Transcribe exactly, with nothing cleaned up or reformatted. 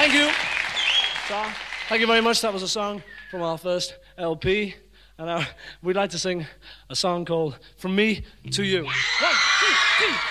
Thank you. So, thank you very much. That was a song from our first L P. And uh, we'd like to sing a song called From Me to You. One, two, three.